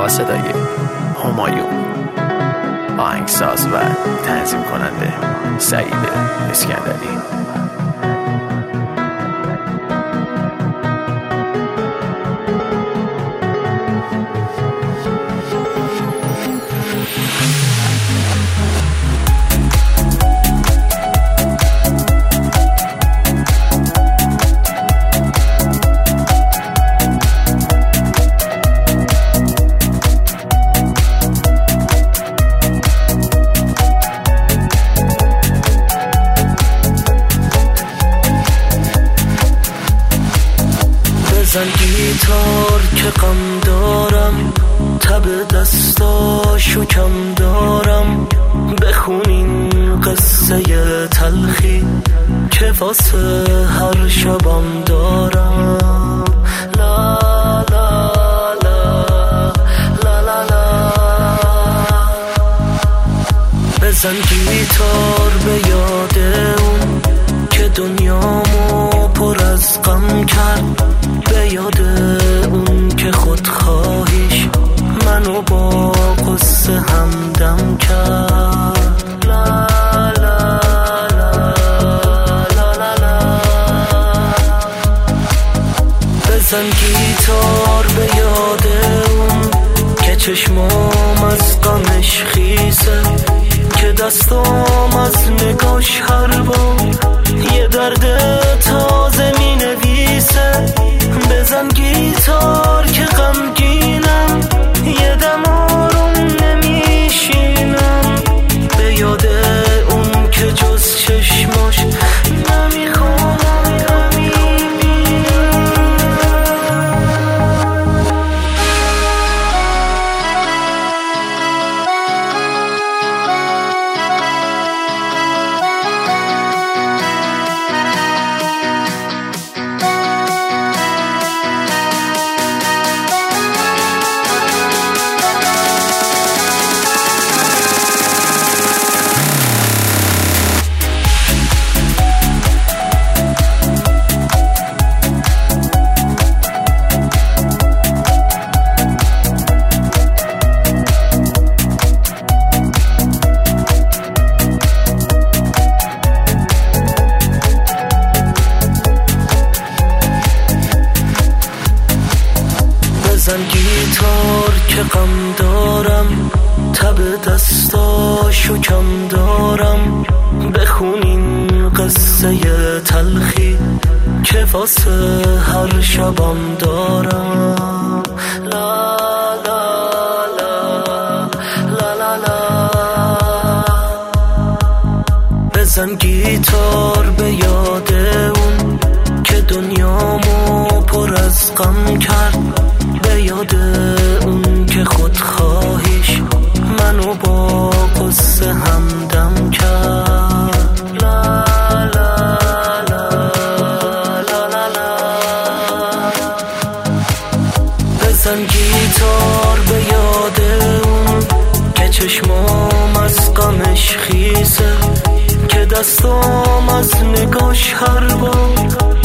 با صدای همایون، آهنگساز و تنظیم کننده سعید اسکندری. بزن گیتار که غم دارم، تب دستاشو کم دارم، بخون این قصه تلخی که واسه هر شبم دارم. لا لا لا لا لا لا. بزن گیتار به یاد اون که دنیامو پر از غم کرد، به یاد اون که خودخواهیش منو با قصه همدم کرد. لا لا لا لا لا لا. بزن گیتار به یاد اون که چشمام از غمش خیسه، که دستام از نگاش هر بار یه درد تازه می نویسه. بزن گیتار که غمگینم، یه دم آروم نمیشینم، به یاد اون که جز چشماش نمیخوام بزن گیتار که غم دارم، تب دستاشو کم دارم، بخون این قصه تلخی که واسه هر شبم دارم. لا لا لا لا لا لا. بزن گیتار به یاد اون که دنیامو پر از غم کرد، به یاد اون که خودخواهیش منو با قصه همدم کرد. لا لا لا لا لا لا. بزن گیتار به یاد اون که چشمام از غمش خیسه، که دستام از نگاش هر بار